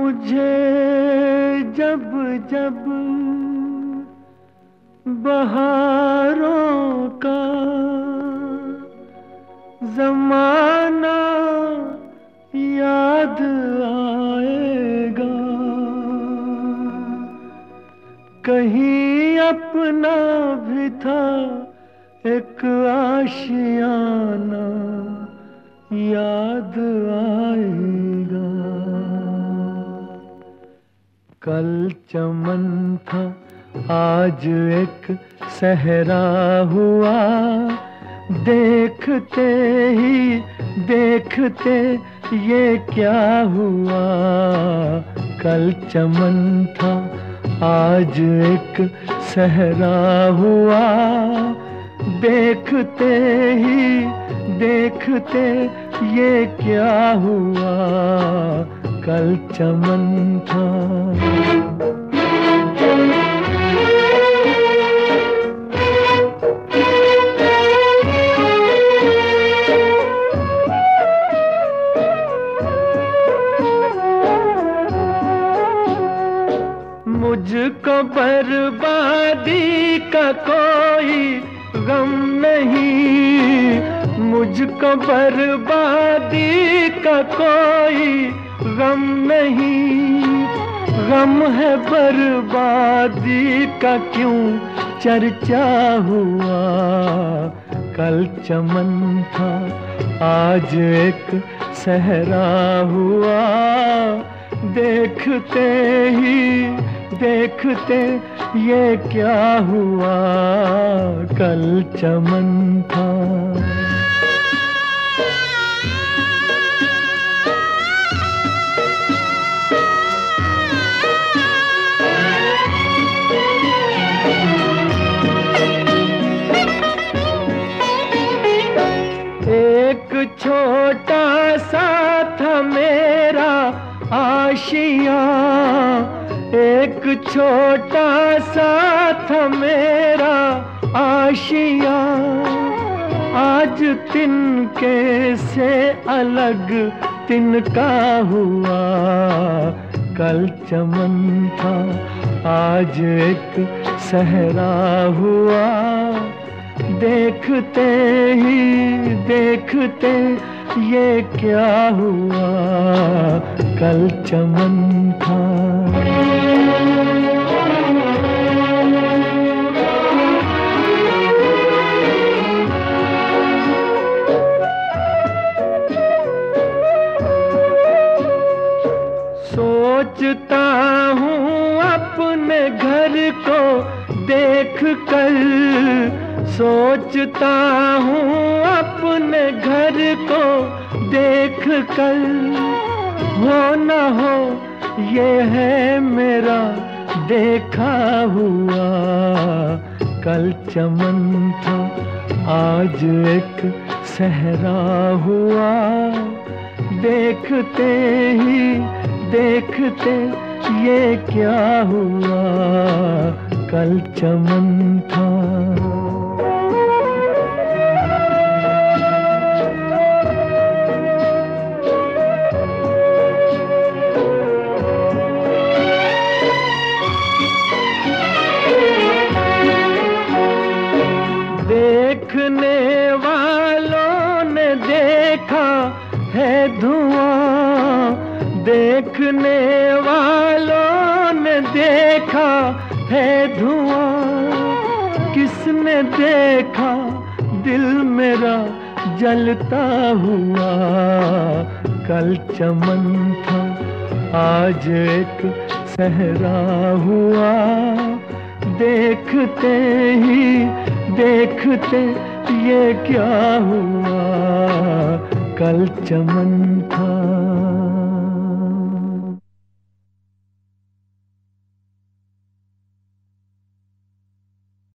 मुझे जब जब बहारों का ज़माना याद आएगा, कहीं अपना भी था एक आशियाना याद आएगा। कल चमन था आज एक सहरा हुआ, देखते ही देखते ये क्या हुआ। कल चमन था आज एक सहरा हुआ, देखते ही देखते ये क्या हुआ। कल चमन था। मुझको बर्बादी का कोई गम नहीं, मुझको बर्बादी का कोई गम नहीं। गम है बर्बादी का क्यों चर्चा हुआ। कल चमन था आज एक सहरा हुआ, देखते ही देखते ये क्या हुआ। कल चमन था। एक छोटा सा था मेरा आशियाँ, एक छोटा सा था मेरा आशियाँ। आज तिनके से अलग तिनका हुआ। कल चमन था आज एक सहरा हुआ, देखते ही देखते ये क्या हुआ। कल चमन था। सोचता हूँ अपने घर को देख कर, सोचता हूँ अपने घर को देख कर। हो न हो ये है मेरा देखा हुआ। कल चमन था आज एक सहरा हुआ, देखते ही देखते ये क्या हुआ। कल चमन था। देखने वालों ने देखा है धुआं, देखने वालों ने देखा है धुआं। किसने देखा दिल मेरा जलता हुआ। कल चमन था आज एक सहरा हुआ, देखते ही देखते ये क्या हुआ। कल चमन था।